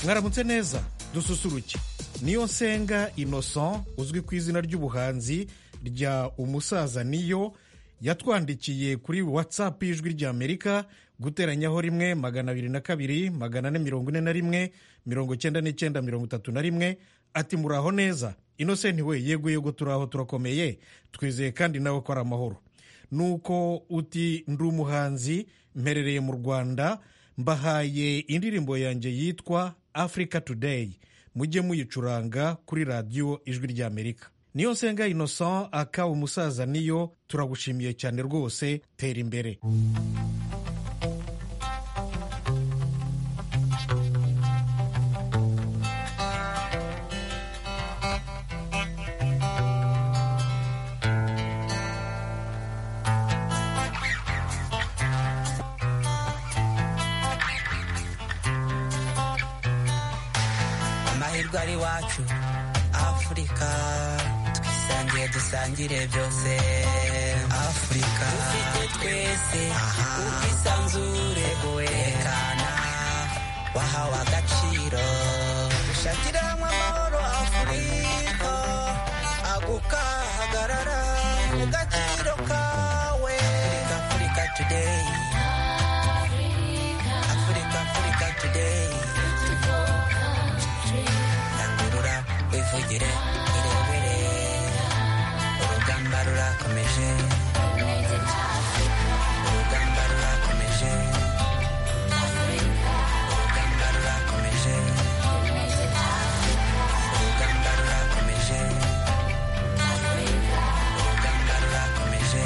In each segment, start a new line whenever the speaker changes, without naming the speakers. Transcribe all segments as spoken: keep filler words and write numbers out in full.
mwaramutse neza. Dususuruke. Niyonsenga Innocent uzwi ku izina ry'ubuhanzi rya umusaza niyo yatwandikiye kuri WhatsApp y'ijwi rya Amerika guteranyaho rimwe magana abiri na kabiri magana ane mirongo ine na rimwe mirongo cyenda n'icyenda mirongo itatu na rimwe ati muraho neza. Innocent we yego yego turaho turakomeye twizeye kandi nawe ko ari amahoro. Nuko uti ndi umuhanzi mperereye mu Rwanda mbahaye indirimbo yanjye yitwa Africa Today mujye muyicuranga kuri radio ijwi rya Amerika. Niyonsenga Innocent aka umusaza niyo turagushimiye cyane rwose tera imbere.
Amahirwe ari wacu Afrika twisangiye dusangire byose Afrika ufite twese ubwisanzure bwerekana wahawe agaciro dushakira hamwe amahoro Afrika agukahagarara mu gaciro kawe Africa Today Africa Africa Today wivugire irebere urugamba rurakomeje urugamba rurakomeje urugamba rurakomeje urugamba rurakomeje urugamba rurakomeje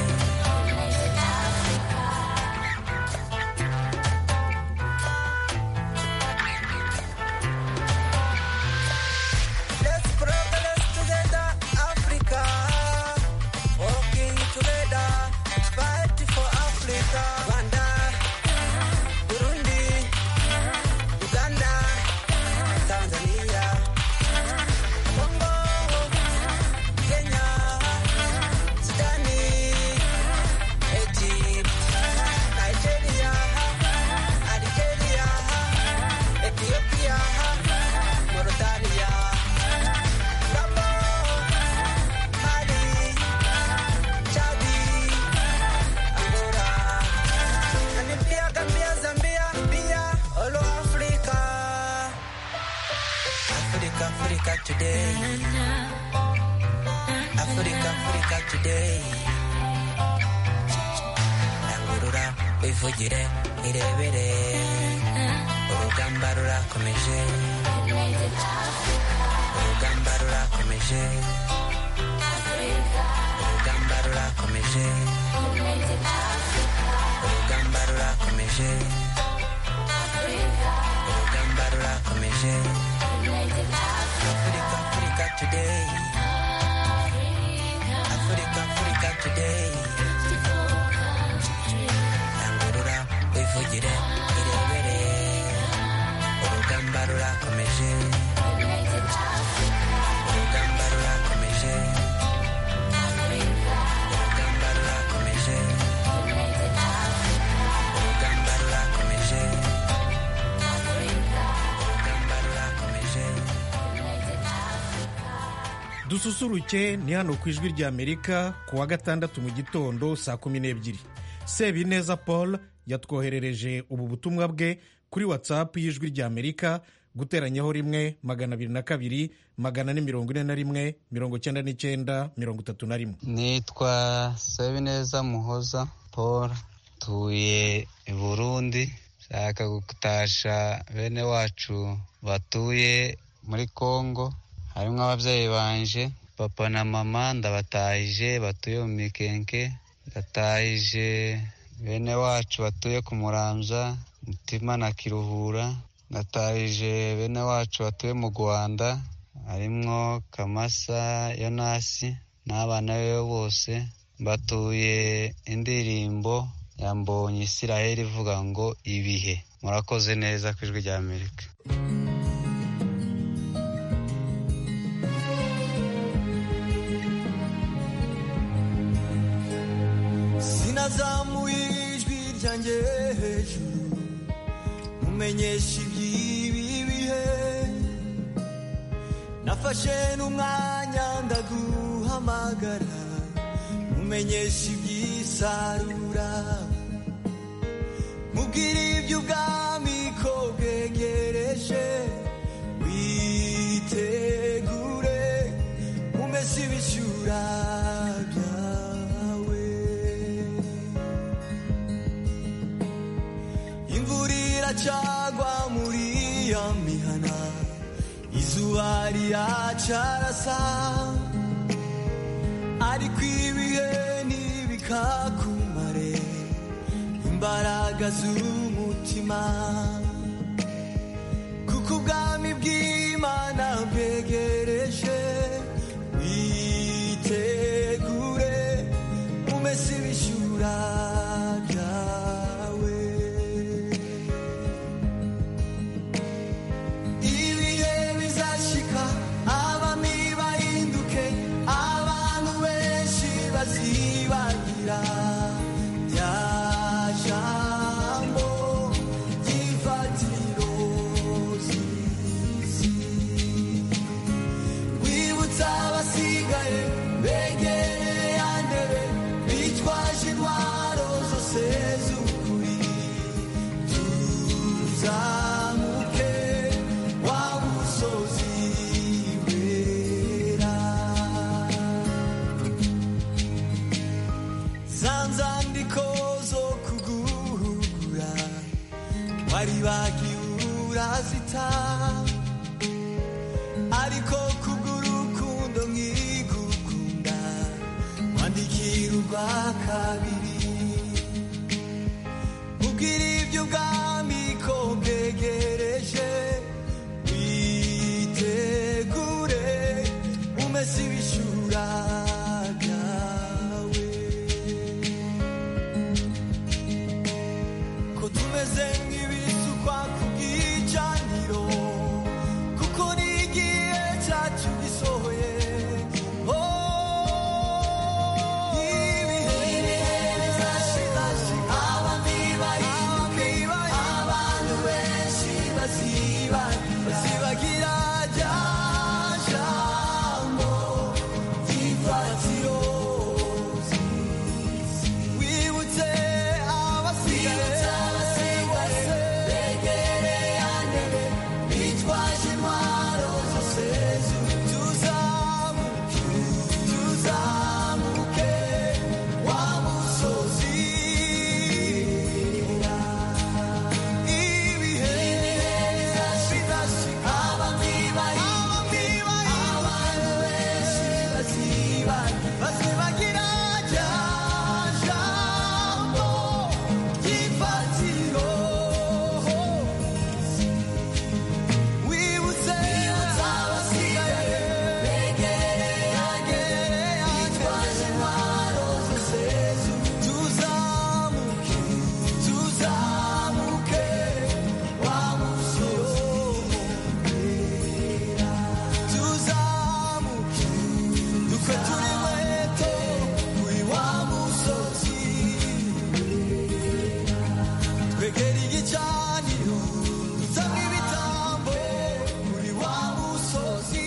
Today Africa Africa Today Nangurura wivugire irebere urugamba rurakomeje urugamba rurakomeje urugamba rurakomeje urugamba rurakomeje urugamba rurakomeje Africa, Africa Today Africa, Africa Today Nangurura wivugire irebere urugamba rurakomeje urugamba rurakomeje urugamba rurakomeje urugamba rurakomeje
Dususuruke ni hano ku ijwi rya Amerika ku wa gatandatu mu gitondo saa kumi n'ebyiri. Sebineza Paul yatwoherereje ubu butumwa bwe kuri WhatsApp y'ijwi rya Amerika guteranyaho rimwe magana abiri na kabiri magana ane mirongo ine na rimwe mirongo cyenda n'icyenda mirongo itatu na rimwe.
Nitwa Sebineza Muhoza Paul tuye i Burundi shaka gutasha bene wacu batuye muri Kongo harimo ababyeyi banje papa na mama ndabatahije batuye mu Mikenke ndatahije bene wacu batuye ku Muramvya Mutima na Kiruhura ndatahije bene wacu batuye mu Rwanda harimwo Kamasa Yonasi n'abana be bose batuye indirimbo ya Mbonyi Israel ivuga ngo ibihe. Murakoze neza ku ijwi rya Amerika.
Sinazamuye ijwi ryanjye hejuru mumenyesha iby'ibi bihe nafashe n'umwanya ndaguhamagara mumenyesha iby'isarura mubwira iby'ubwami ko bwegereje witegure umese ibishyura byawe imvura iracagwa muri ya mihana izuba riracarasa ariko ibihe ntibikakumare imbaraga z'umutima kuko ubwami bw'Imana bwegereje witegure umese ibishyura byawe ibihe bizashika abami bahinduke abantu benshi bazibagira bya jambo ry'ifatiro z'isi wibutsa abasigaye begereye ya ntebe bitwaje intwaro zose z'ukuri tuzamuke wa musozi wera za nzandiko zo kuguhugura wari bagiye urazita ariko kubw'urukundo nkigukunda wandikira urwa kabiri ubwira iby'ubwami ko bwegereje witegure umese ibishyura byawe ko tumeze nk'ibisukwa ku bw'icaniro kuko ni igihe cyacu gisohoye ibihe bizashira abami bahinduke abantu benshi bazibagira rya jambo ry'ifatiro wibutse abasigaye begereye ya ntebe bitwaje intwaro zose tuzamuke tuzamuke wa musozi ibihe bizashira abami bahinduke abantu benshi bazibagira rya jambo ry'ifatiro wibutse abasigaye begereye ya ntebe bitwaje intwaro zose tuzamuke tuzamuke wa musozi wera tuzamuke dukwe turi inkweto kuri wa musozi twegera igicaniro dusanga ibitambo kuri wa musozi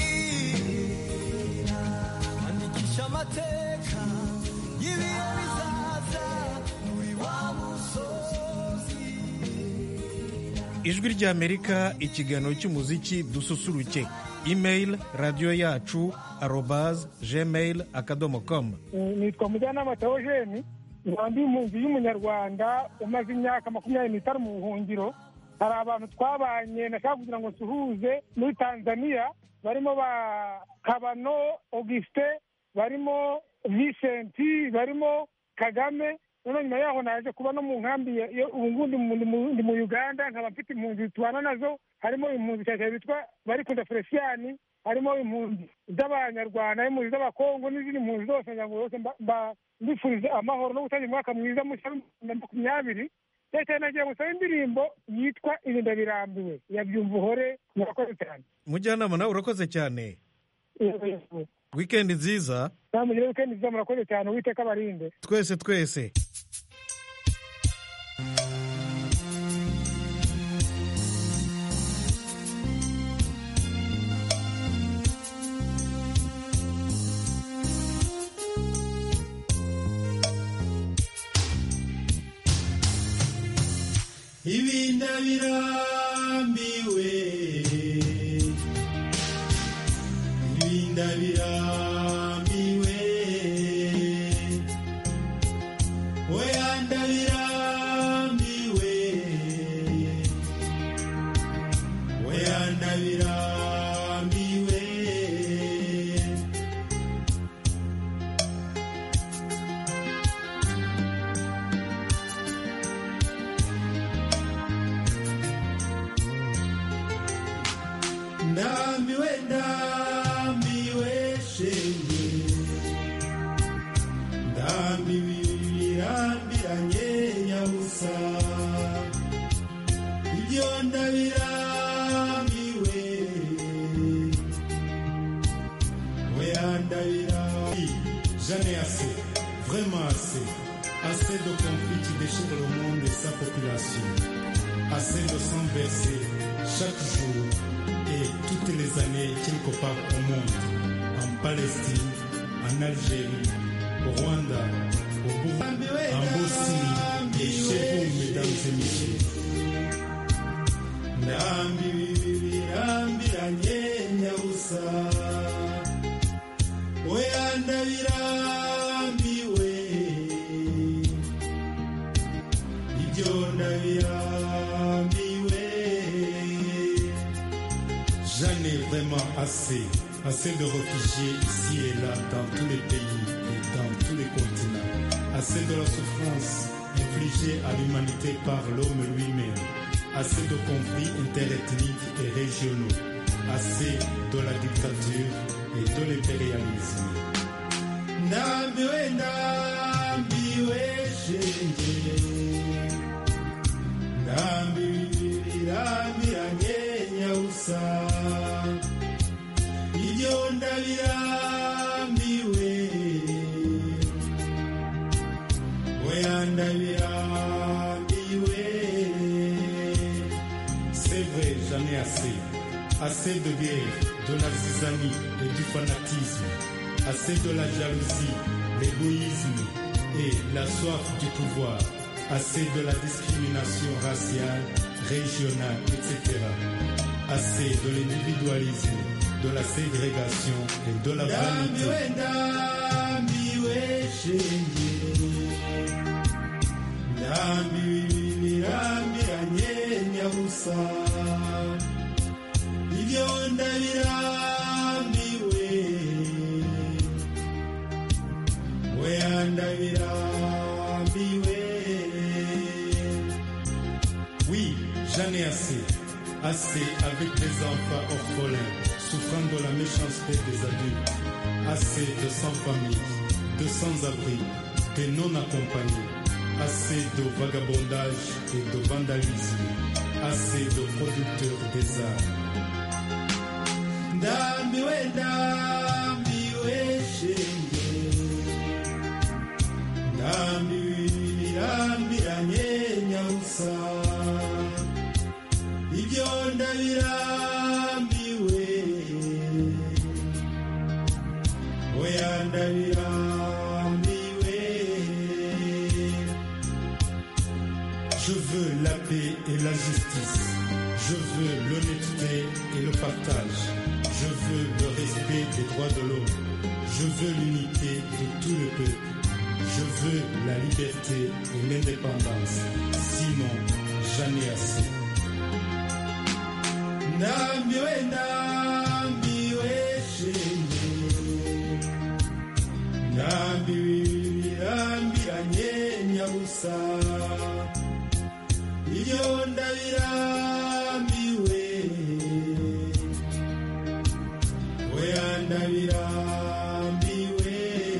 andikisha amateka y'ibihe bizaza kuri wa musozi.
ijwi ry'amerika ikiganiro cy'umuziki dususuruke email radiyo yacu arobaz gmail akadomo com.
nitwa mujyanama Theogene nkaba ndi impunzi y'umunyarwanda umaze imyaka makumyabiri n'itanu mu buhungiro. hari abantu twabanye nashaka kugira ngo nsuhuze muri Tanzania barimo ba Kabano Auguste barimo Vincent barimo Kagame. none nyuma yaho naje kuba no mu nkambi ubu ngubu ndi mu Uganda nkaba mfite impunzi tubana nazo harimo impunzi cyane bitwa Barikunda Feliciani harimo impunzi z'abanyarwanda impunzi z'abakongo n'izindi mpunzi zose ngo zose mbifurize amahoro no gutangira umwaka mwiza mushya wa makumyabiri. Cyane nagiye gusaba indirimbo yitwa Irinda birambiwe yabyumva uhore. Murakoze cyane
mujyanama nawe urakoze cyane. Weekend nziza.
Namugire weekend nziza murakoze cyane Uwiteka abarinde.
Twese twese.
ibinda birambiwe ibinda birambiwe oyanda birambiwe oyanda birambiwe ndambiwe ndambiwe shenge ndambiwe birambiranye nyabusa ibyo ndabirambiwe oya ndabirambiwe. J'en ai assez, vraiment assez, assez de conflits qui déchirent le monde et sa population, assez de sang versé chaque jour et toutes les années quelque part au monde, en Palestine, en Algérie, au Rwanda, au Burundi, en Bosnie et chez vous, mesdames et messieurs. Ndambiwe birambiranye nyabusa oya ndabirambiwe ibyo ndabirambiwe. J'en ai vraiment assez, assez de réfugiés ici et là, dans tous les pays et dans tous les continents, assez de la souffrance infligée à l'humanité par l'homme lui-même, assez de conflits interethniques et régionaux, assez de la dictature et de l'impérialisme. Ndambiwe ndambiwe shenge ndambiwe birambiranye nyabusa ibyo ndabirambiwe oya ndabirambiwe. C'est vrai, j'en ai assez. Assez de guerre, de la zizanie et du fanatisme. Assez de la jalousie, l'égoïsme et la soif du pouvoir. Assez de la discrimination raciale, régionale, et cetera. Assez de l'individualisme, de la ségrégation et de la vanité. Ndambiwe shenge ndambiwe birambiranye nyabusa ibyo ndabirambiwe oya ndabirambiwe. Oui, j'en ai assez, assez avec des enfants orphelins souffrant de la méchanceté des adultes, assez de sans-famille, de sans-abri, de non-accompagnés, assez de vagabondage et de vandalisme, assez de producteurs des arts. Ndambiwe ndambiwe shenge ndambiwe birambiranye nyabusa ibyo ndabirambiwe oya ndabirambiwe. Je veux la paix et la justice. Je veux l'honnêteté et le partage. Je veux le respect des droits de l'homme. Je veux l'unité de tout le peuple. Je veux la liberté et l'indépendance. Sinon, j'en ai assez. Ndambiwe ndambiwe shenge ndambiwe birambiranye nyabusa ibyo ndabirambiwe oya ndabirambiwe.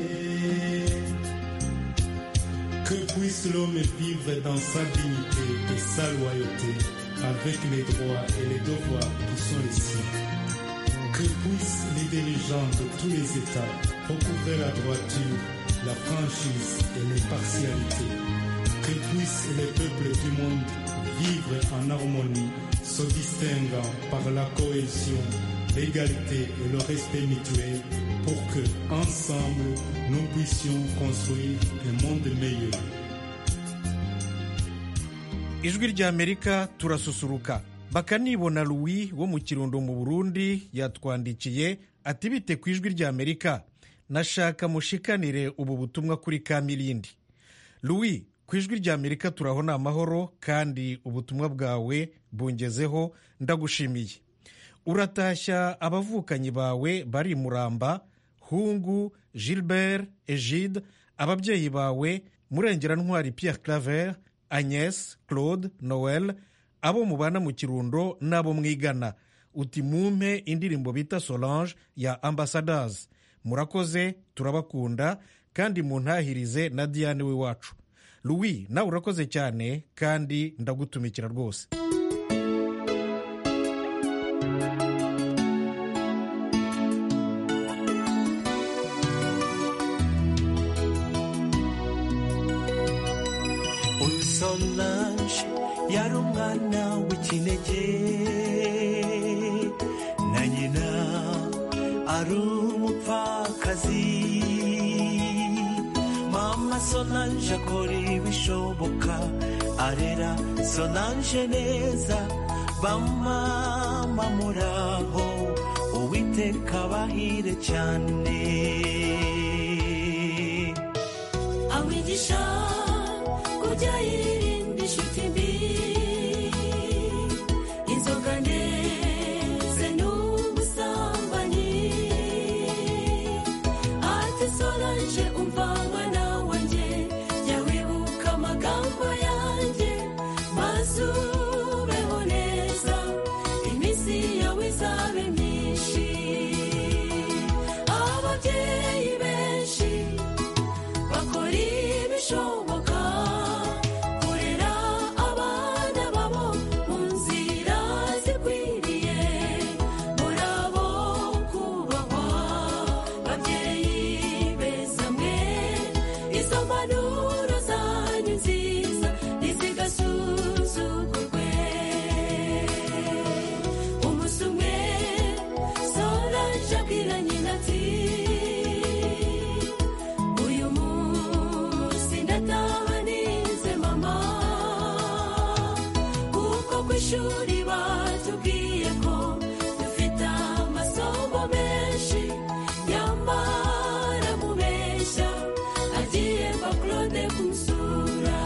Que puisse l'homme vivre dans sa dignité et sa loyauté, avec les droits et les devoirs qui sont les siens. Que puissent les dirigeants de tous les États recouvrer la droiture, la franchise et l'impartialité. Que puissent les peuples du monde vivre en harmonie, se distinguant par la cohésion, l'égalité et le respect mutuel, pour que, ensemble, nous puissions construire un monde meilleur.
ijwi ry'Amerika turasusuruka. Bakanibona Louis wo mu Kirundo mu Burundi yatwandikiye ati bite ku ijwi ry'Amerika, nashaka mushikanire ubu butumwa kuri Kamilindi. Louis, ku ijwi ry'Amerika turahona amahoro kandi ubutumwa bwawe bungezeho, ndagushimiye. Uratashya abavukanyi bawe bari Muramba, Hungu, Gilbert, Egide, ababyeyi bawe Murengera Ntwari Pierre Claver, Agnès, Claude, Noel, abo mubana mu Kirundo n'abo mwigana. Uti mumpe indirimbo bita Solange ya Ambassadors. Murakoze, turabakunda kandi muntahirize na Diane we wacu. Louis, nawe urakoze cyane kandi ndagutumikira rwose.
Solange yari umwana w'ikinege na nyina ari umupfakazi. Mama Solange akora ibishoboka arera Solange neza, bamama muraho Uwiteka bahire cyane. Awigisha kujya yirinda inshuti mbi, inzoga ndetse n'ubusambanyi. Ati Solange umva mwana wanjye, jya wibuka amagambo yanjye maze ubeho neza, iminsi yawe izabe myinshi. Ababyeyi benshi bakora ibishoboka kurera abana babo mu nzira zikwiriye. Murabo kubahwa babyeyi beza mwe, izo mpanuro zanyu nziza ntizigasuzugurwe. Umunsi umwe Solange abwira nyina ati uyu munsi ndataha nize mama, kuko ku ishuri batubwiye ko dufite amasomo menshi. Nyamara mubeshya agiye kwa Claude kumusura,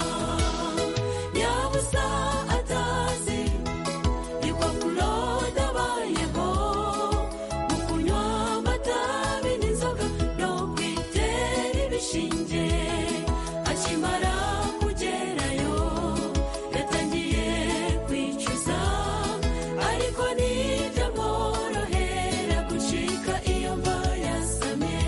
yabusa atazi yuko Claude abayeho mu kunywa amatabi n'inzoga no kwitera ibishinge. Akimara kugerayo yatangiye kwicuza, ariko ntibyamworohera gucika iyo mva yasamye.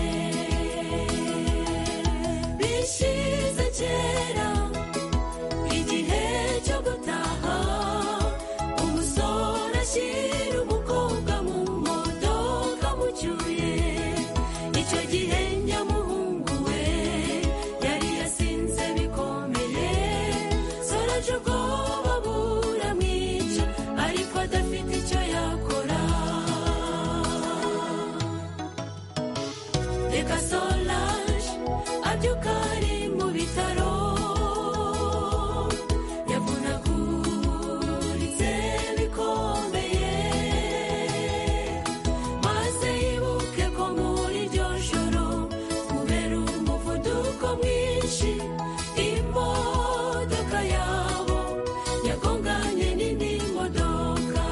Bishize kera igihe cyo gutaha, umusore ashyira umukobwa mu modoka mucyuye. Icyo gihe nyamuhungu we yari yasinze bikomeye. Solange ubwoba buramwica, ariko adafite icyo yakora. Reka Solange abyuka ari mu bitaro, yavunaguritse bikomeye, maze yibuke ko muri iryo joro kubera umuvuduko mwinshi imodoka yabo yagonganye n'indi modoka.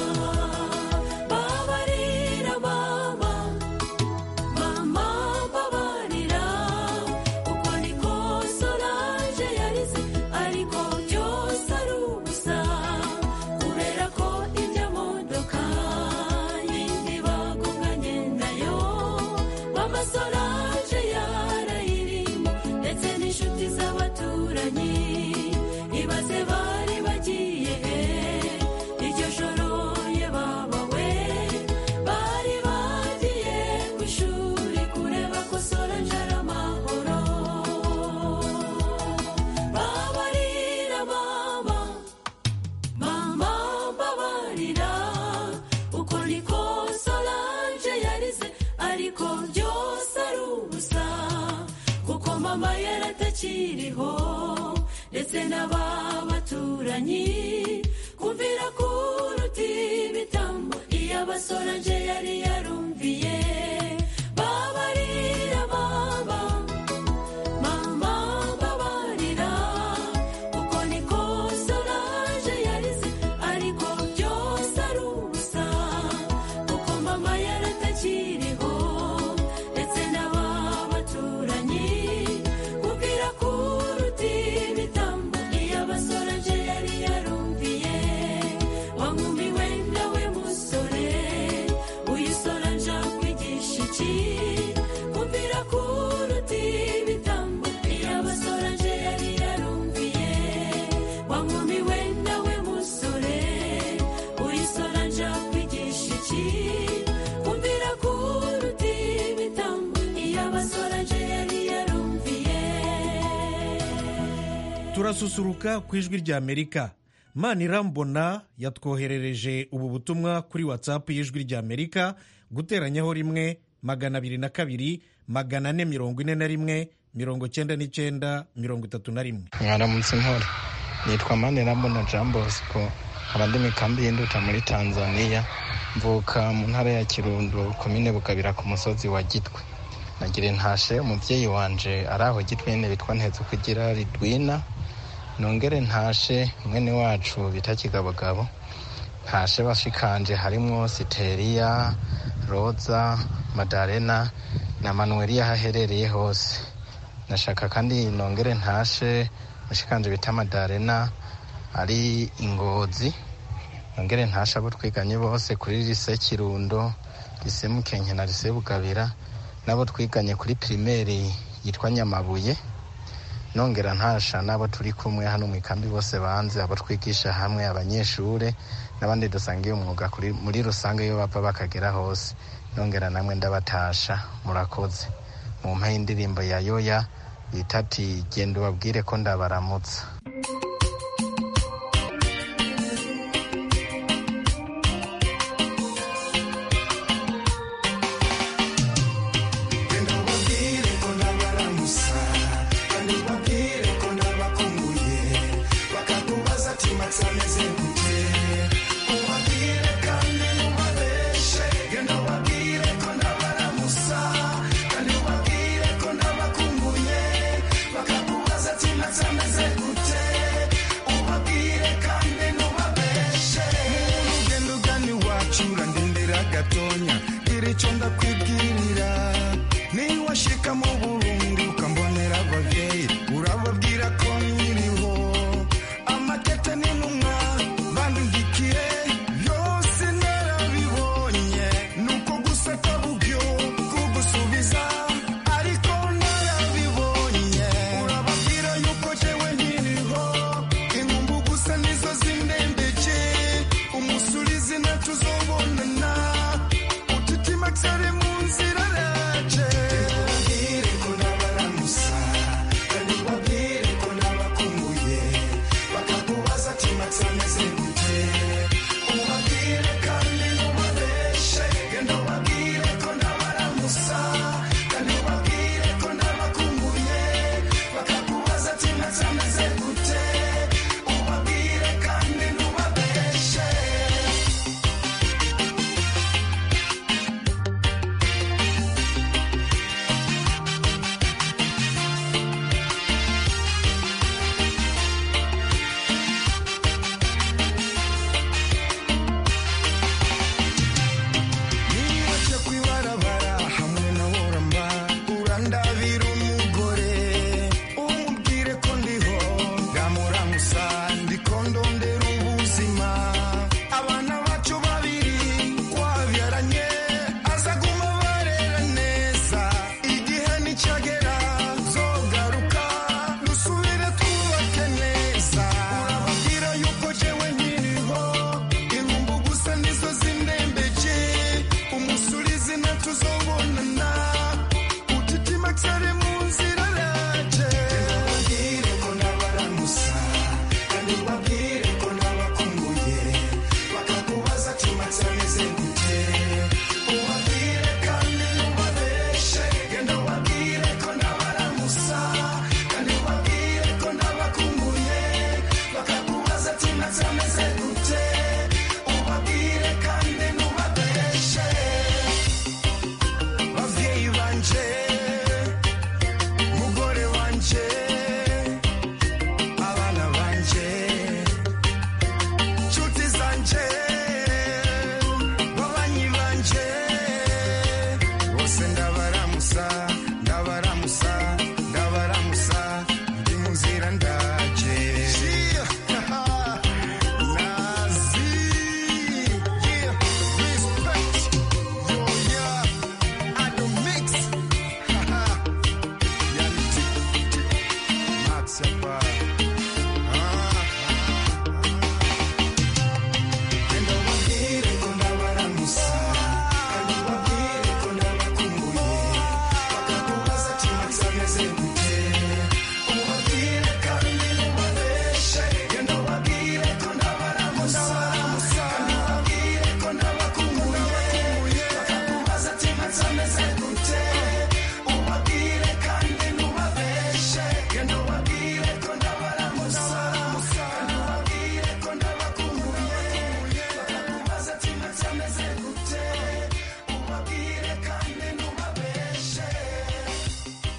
Babarira mama, mama babarira, uko niko Solange yarize, ariko byose ari ubusa kubera ko ibya modoka yindi bagonganye nayo mama Solange yarayirimo, ndetse n'inshuti z'abaturanyi. Ibaze bari bagiye he iryo joro, ye baba we bari bagiye ku ishuri kureba ko Solange ari amahoro. Babarira mama, mama babarira, uko niko Solange yarize, ariko byose ari ubusa kuko mama yaratakiriho, ndetse n'ababaturanyi kumvira kuruta ibitambo iyo abasoranje yari yarumviye babarira baba mama babarira uko niko Solange yarize ariko byose ari ubusa kuko mama yaratakiriho ndetse n'ababaturanyi kumvira kuruta ibitambo iyo abasoranje yari yarumviye wa nkumi wenda we musore uyu Solange akwigisha iki kumvira kuruta ibitambo iyo abasoranje yari yarumviye wa nkumi wenda we musore uyu Solange akwigisha iki kumvira kuruta ibitambo iyo abasoranje yari yarumviye.
turasusuruka ku ijwi rya Amerika. Manirambona yatwoherereje ubu butumwa kuri WhatsApp y'ijwi rya Amerika guteranyaho rimwe magana abiri na kabiri magana ane mirongo ine na rimwe mirongo cyenda n'icyenda mirongo itatu na rimwe.
mwaramutse nkora nitwa Manirambona Jean Bosco nkaba ndi mu kambi y'Induta muri Tanzania mvuka mu ntara ya Kirundo komine Bukabira ku musozi wa Gitwe. Nagire ntashe umubyeyi wanje ari aho Gitwe nyine bitwa Nteze kugira Ridwina, nongere ntashe mwene wacu bita Kigabogabo, ntashe bashikanje harimo Siteria, Roza, Madalena na Manuelia haherereye hose. Nashaka kandi nongere ntashe bashikanje bita Madalena ari Ingozi, nongere ntashe abo twiganye bose kuri lise Kirundo, lise Mukenke na lise Bugabira, nabo twiganye kuri primaire yitwa Nyamabuye. Nongera ntasha nabo turi kumwe hano mu ikambi bose banze, abo twigisha hamwe, abanyeshure n'abandi dusangiye umwuga kuri muri rusange yo bava bakagera hose. Nongera namwe ndabatasha, murakoze. Mu mpa y'indirimbo ya Yoya bita ati genda ubabwire ko ndabaramutsa.
Tuzobonana utitima ksare munzira raje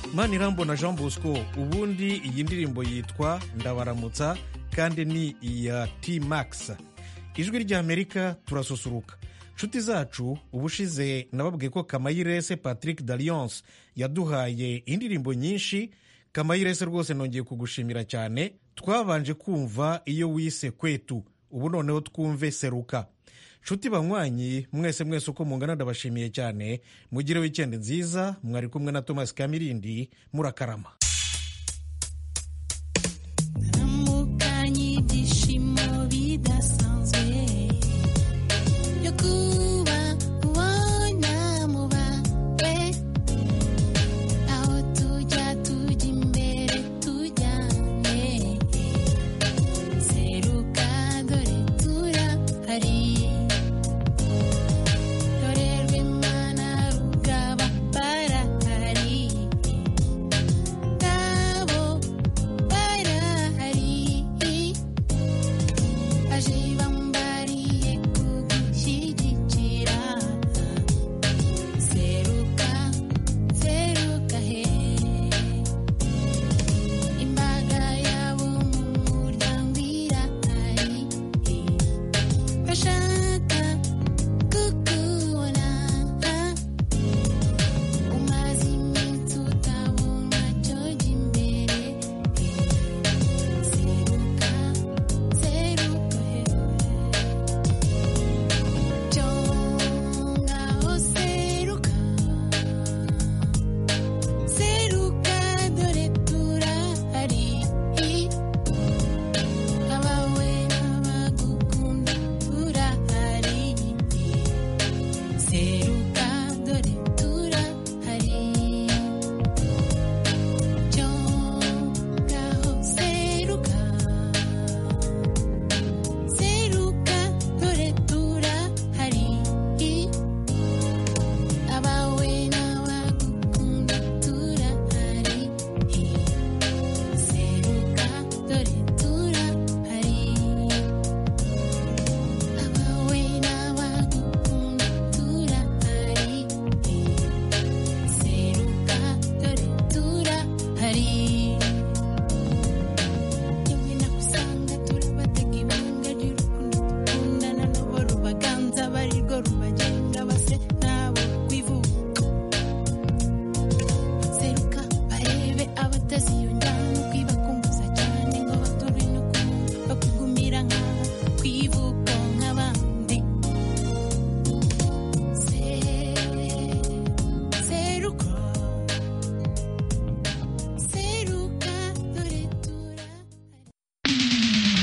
Manirambona Jean Bosco. Ubundi iyi ndirimbo yitwa Ndabaramutsa kandi ni iya T-Max. Ijwi ry'Amerika turasusuruka. Nshuti zacu, ubushize nababwiye ko Kamayirese Patrick Dalliance yaduhaye indirimbo nyinshi. Kamayirese rwose nongeye kugushimira cyane. Twabanje kumva iyo wise Kwetu, ubu noneho twumve Seruka. Nshuti banywanyi, mwese mwese uko mungana ndabashimiye cyane. Mugire weekend nziza. Mwari kumwe na Thomas Kamirindi. Murakarama.